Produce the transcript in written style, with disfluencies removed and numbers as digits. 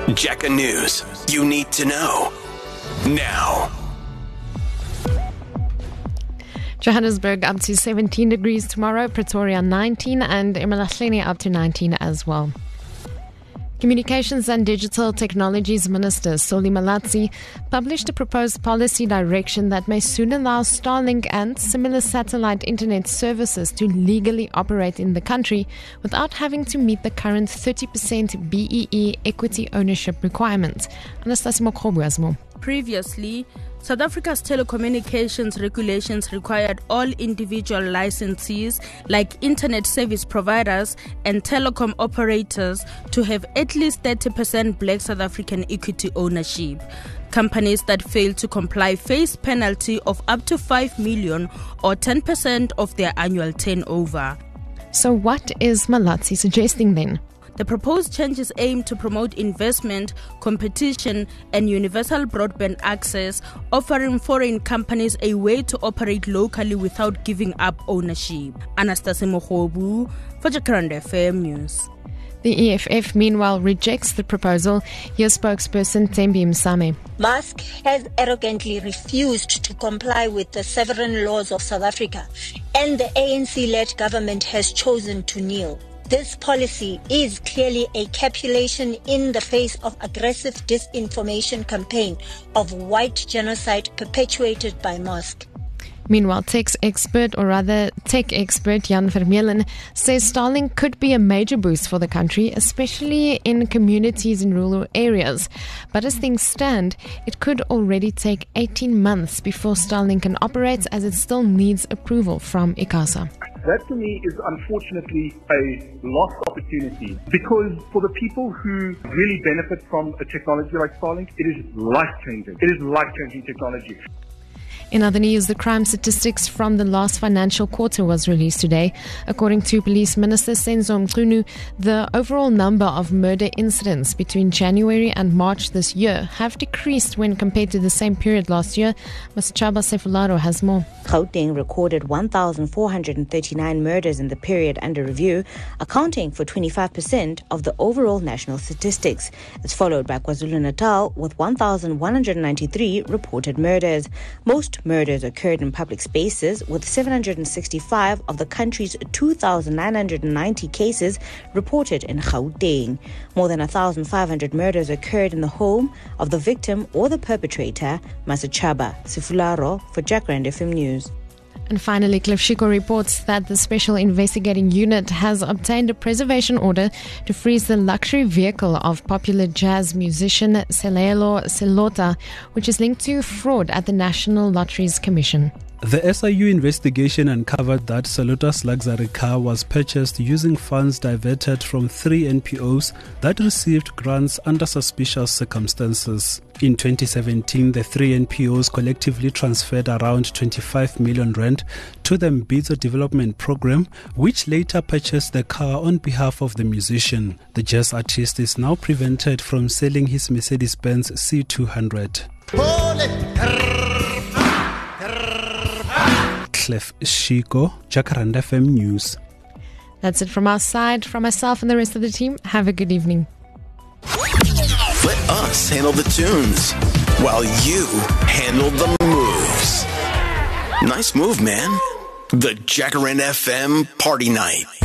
Jacka News. You need to know. Now. Johannesburg up to 17 degrees tomorrow, Pretoria 19 and eMalahleni up to 19 as well. Communications and Digital Technologies Minister Solly Malatsi published a proposed policy direction that may soon allow Starlink and similar satellite internet services to legally operate in the country without having to meet the current 30% BEE equity ownership requirement. Anastasia Mokhobu has more. Previously, South Africa's telecommunications regulations required all individual licensees, like internet service providers and telecom operators, to have at least 30% Black South African equity ownership. Companies that fail to comply face penalty of up to 5 million or 10% of their annual turnover. So what is Malatsi suggesting then? The proposed changes aim to promote investment, competition, and universal broadband access, offering foreign companies a way to operate locally without giving up ownership. Anastasia Mokhobu for Jacaranda FM News. The EFF, meanwhile, rejects the proposal. Here's spokesperson Thembi Msame. Musk has arrogantly refused to comply with the sovereign laws of South Africa, and the ANC-led government has chosen to kneel. This policy is clearly a capitulation in the face of aggressive disinformation campaign of white genocide perpetuated by Musk. Meanwhile, tech expert Jan Vermeulen says Starlink could be a major boost for the country, especially in communities in rural areas. But as things stand, it could already take 18 months before Starlink can operate, as it still needs approval from ICASA. That to me is unfortunately a lost opportunity, because for the people who really benefit from a technology like Starlink, it is life-changing. It is life-changing technology. In other news, the crime statistics from the last financial quarter was released today. According to Police Minister Senzo Mchunu, the overall number of murder incidents between January and March this year have decreased when compared to the same period last year. Masachaba Sefularo has more. Gauteng recorded 1,439 murders in the period under review, accounting for 25% of the overall national statistics. It's followed by KwaZulu-Natal with 1,193 reported murders. Most murders occurred in public spaces, with 765 of the country's 2,990 cases reported in Gauteng. More than 1,500 murders occurred in the home of the victim or the perpetrator. Masachaba Sifularo for Jacaranda FM News. And finally, Cliff Shiko reports that the Special Investigating Unit has obtained a preservation order to freeze the luxury vehicle of popular jazz musician Selelo Selota, which is linked to fraud at the National Lotteries Commission. The SIU investigation uncovered that Selota's luxury car was purchased using funds diverted from 3 NPOs that received grants under suspicious circumstances. In 2017, the 3 NPOs collectively transferred around 25 million rand to the Mbizo development program, which later purchased the car on behalf of the musician. The jazz artist is now prevented from selling his Mercedes-Benz C200. Cliff Shiko, Jacaranda FM News. That's it from our side. From myself and the rest of the team, have a good evening. Let us handle the tunes while you handle the moves. Nice move, man. The Jacaranda FM Party Night.